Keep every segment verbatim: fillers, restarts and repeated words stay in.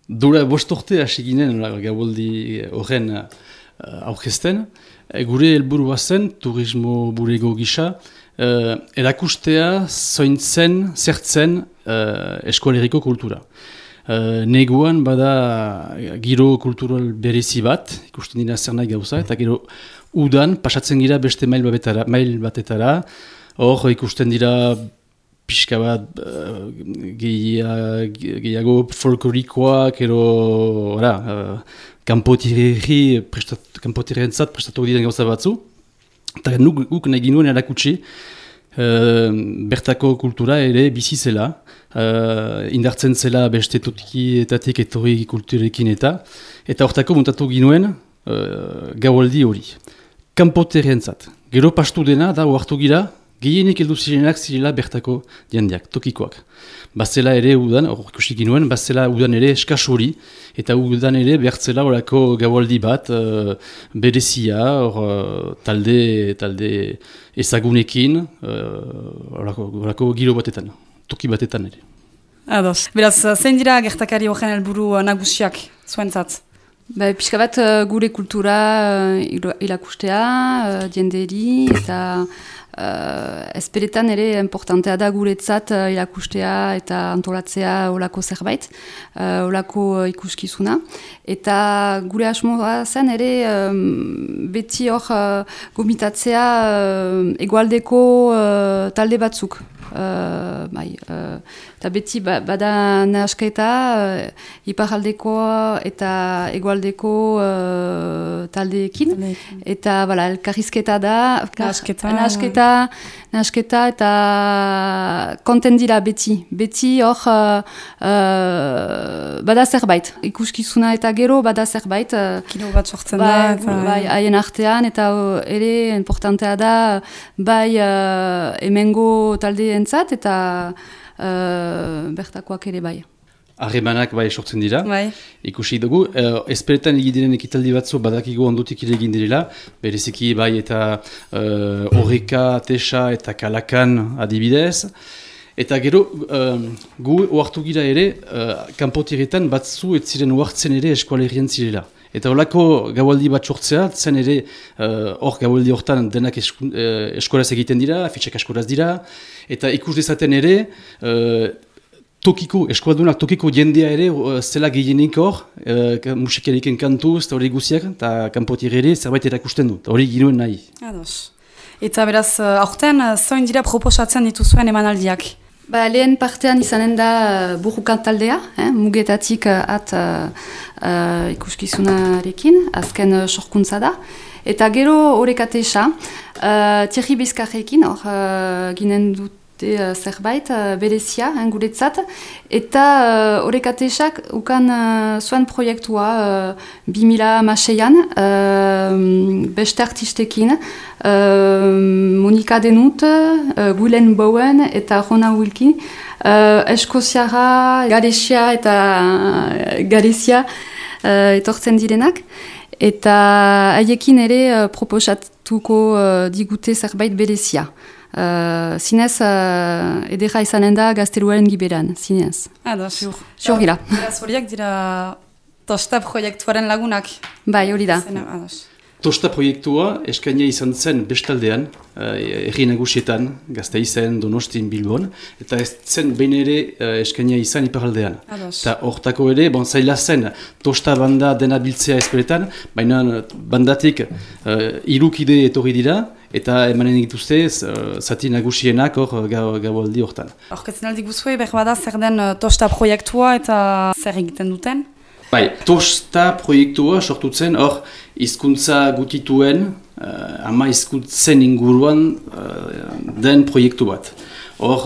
Dura bostorte hasi ginen Gaboldi horren uh, aurkezten. E, gure helburua zen, turismo burego gisa, uh, erakustea zointzen, zertzen uh, eskoleriko kultura. Uh, neguan bada giro kultural berezi bat, ikusten dira zer nahi gauza, eta gero udan pasatzen gira beste mail batetara, mail batetara, hor ikusten dira pixka bat uh, gehiago folklorikoak, ero ora, uh, kanpotirri prestat, kanpotirrentzat prestatu diren gauza batzu. Eta nuk, guk nahi ginuen erakutsi uh, bertako kultura ere bizi zela, uh, indartzen zela beste tokietatik etorri kulturekin eta, eta hortako muntatu ginuen uh, Gaboldi hori. Kanpotirrentzat. Gero pastu dena da oartu gira, gehienik heldu zirenak zirela bertako jendeak, tokikoak. Bazela ere udan, hor ikusi ginuen, bazela udan ere eskas hori, eta udan ere behartzela horako Gaboldi bat, uh, berezia, hor uh, talde, talde ezagunekin, horako uh, giro batetan, toki batetan ere. Ados. Beraz, zein dira gertakari horren helburu nagusiak zuentzat? Ba, pixka bat gure kultura uh, irakustea, uh, jenderi, eta uh, ezperetan ere importantea da guretzat uh, irakustea eta antolatzea olako zerbait, uh, olako uh, ikuskizuna. Eta gure asmoa zen ere um, beti hor uh, gomitatzea uh, egualdeko uh, talde batzuk. Uh, bai, uh, eta beti ba, bada nahasketa uh, iparaldeko eta egualdeko uh, taldeekin, eta bala, elkarrizketa da, nahasketa, nahasketa, nahasketa eta konten dira beti, beti hor uh, uh, bada zerbait, ikuskizuna eta gero bada zerbait, uh, kilo bat sortzen bai, da, eta bai, haien artean, eta uh, ere importantea da, bai uh, hemengo talde entzat, eta uh, bertakoak ere bai. Harremanak bai sortzen dira, bai. Ikusi dugu. Uh, Ezperetan egidiren ekitaldi batzu badakigu ondotik ere egin direla, bereziki bai eta uh, Horreka, Tesa eta Kalakan adibidez. Eta gero, uh, gu oartu gira ere, uh, kanpotiretan batzu ez ziren oartzen ere eskualerien zirela. Eta horako Gaboldi bat sortzea, zen ere hor uh, Gaboldi hortan denak esku, uh, eskolaz egiten dira, fitxak eskolaz dira, eta ikus dezaten ere, uh, tokiko, eskualdunak tokiko jendea ere uh, zela gehienik hor, uh, musikariken kantuz eta hori guziak, eta kanpotir ere zerbait erakusten du, hori ginuen nahi. Ados. Eta beraz, aurten, zoin dira proposatzen dituzuen emanaldiak? Ba, lehen partean izanen da uh, burrukan taldea, eh, mugetatik uh, at uh, uh, ikuskizunarekin, azken uh, sorkuntza da. Eta gero Horrekatesa, uh, Thierry Bizkarrekin, hor uh, ginen dute uh, zerbait, uh, berezia, hein, guretzat. Eta Horrekatesak uh, ukan uh, zuen proiektua uh, bi mila hamaseian, uh, beste artistekin, Uh, Monika Denut, uh, Gwylen Bowen eta Rona Wilkin, uh, Eskoziara, Garesia eta uh, Garesia uh, etortzen direnak. Eta haiekin ere uh, proposatuko uh, digute zerbait berezia. Uh, zinez, uh, edera izanen da gazteluaren giberan, zinez. Ados, ziur. Ziur gira. Beraz horiek dira Tosta proiektuaren lagunak. Bai, hori da. Ados. Tosta proiektua eskaina izan zen bestaldean, herri nagusietan, Gasteizen, Donostin, Bilbon, eta ez zen behin ere uh, eskaina izan iparaldean. Eta hortako ere, bon, zaila zen, tosta banda dena biltzea ezperetan, baina bandatik uh, irukide etorri dira, eta emanen dituzte uh, zati nagusienak hor Gaboldi hortan. Horketzen aldik guzue, behar bada zer den uh, Tosta proiektua eta zer egiten duten? Bai, Tosta proiektua sortutzen hor hizkuntza gutituen, uh, ama hizkuntzen inguruan uh, den proiektu bat. Hor,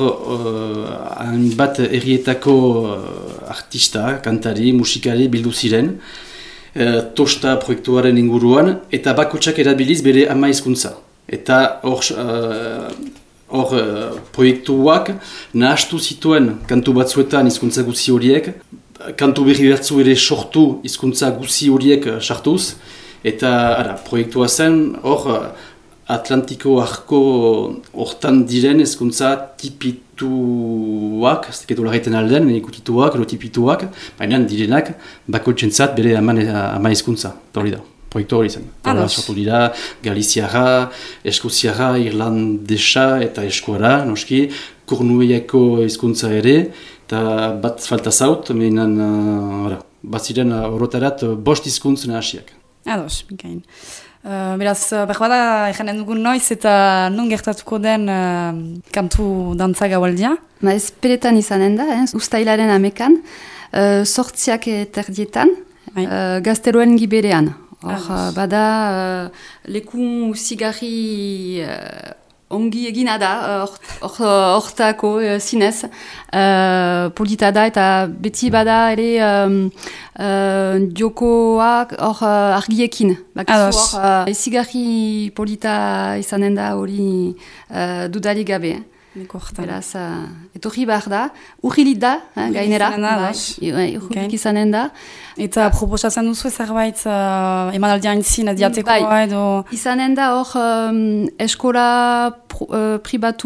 hainbat uh, herrietako uh, artista, kantari, musikari bildu ziren, uh, Tosta proiektuaren inguruan, eta bakotsak erabiliz bere ama hizkuntza. Eta hor, uh, hor uh, proiektuak nahastu zituen kantu batzuetan hizkuntza gutzi horiek, kantu berri bertzu ere sortu hizkuntza guzi horiek sartuz, eta ara, proiektua zen hor Atlantiko arko hortan diren hizkuntza tipi, ikutituak, ez dakit olareiten aldean, ikutituak, edo tipituak, baina direnak bakoitzentzat bere ama, ama hizkuntza, eta hori da. Proiektu hori zen. Horra sortu dira Galiziara, Eskoziara, Irlandesa eta Eskuara, noski, Kornueiako hizkuntza ere, eta bat falta zaut, mehinan, uh, bat ziren orotarat bost hizkuntzen hasiak. Ados, Mikain. Uh, beraz, behar da, eganen dugun noiz eta nun gertatuko den uh, kantu dantza gaualdia? Ma ezperetan izanen da, eh? Uztailaren amekan, uh, sortziak eterdietan, uh, gazteroen giberean. Hor, bada, uh, leku zigarri uh, ongi egina da, hortako uh, uh, zinez, uh, polita da eta beti bada ere um, uh, diokoak hor uh, argiekin. Bakizu hor, uh, zigarri polita izanen da hori uh, dudarik gabe. Beraz, uh, etorri behar da, urrilit da, eh, gainera, urrilik izanen da. Eta proposatzen duzu zerbait uh, emanaldian zin diatekoa edo... Izanen da hor um, eskola pro, uh,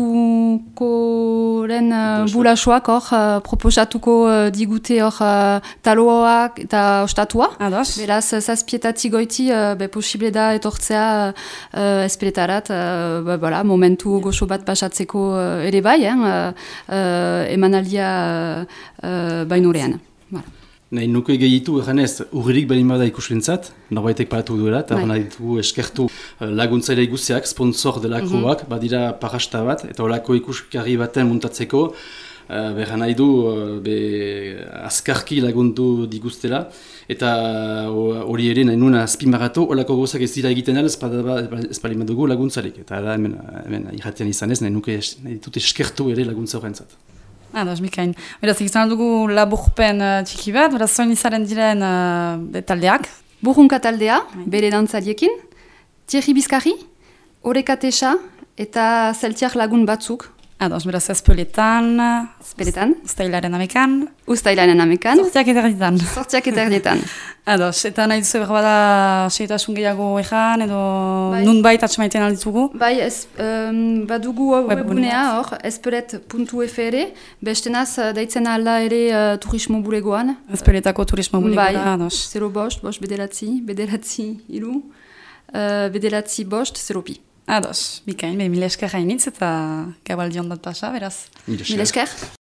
pribatukoren uh, bulasoak hor uh, proposatuko uh, digute hor uh, taloak eta ostatua. Ados. Beraz, zazpietatik goiti, uh, be posible da etortzea uh, espeletarat, uh, ba, voilà, momentu goxo bat pasatzeko uh, ere bai, eh, uh, uh, emanaldia uh, uh, bainurean. Voilà. Nahi nuke gehitu eganez, urririk behin bada ikuslentzat, norbaitek paratu duela, eta nahi dugu eskertu laguntzaile guztiak, sponsor delakoak, mm-hmm. badira parasta bat, eta olako ikuskarri baten muntatzeko, uh, behar nahi du uh, be, azkarki lagundu diguztela, eta hori ere nahi nuen azpimarratu, olako gozak ez dira egiten ala, ez pali dugu laguntzalik, eta ala hemen, hemen irratian izanez, nahi nuke nahi ditut eskertu ere laguntza horrentzat. Ados, Mikain. Beraz, egiten dugu laburpen uh, txiki bat, beraz, zoin izaren diren uh, taldeak. Burrunka taldea, bere dantzariekin, Thierry Bizkarri, Oreka Tesa eta Zeltiak lagun batzuk. Ados, beraz, ezpeletan, ezpeletan, Uztailaren amekan, Uztailaren amekan, sortziak eterdietan. Sortziak eterdietan. Ados, eta nahi duzu berbada seitasun gehiago ejan, edo bai. Nun bait atxamaiten alditugu? Bai, ez, um, badugu webgunea hor, ezpelet puntu f r, bestenaz daitzen alda ere uh, turismo bulegoan. Ezpeletako turismo bulegoan, bai, ados. Zero bost, bost bederatzi, bederatzi iru, uh, bederatzi bost, zero pi. Ados, Mikain, mil esker hainitz eta gabaldion bat pasa, beraz. Mil esker.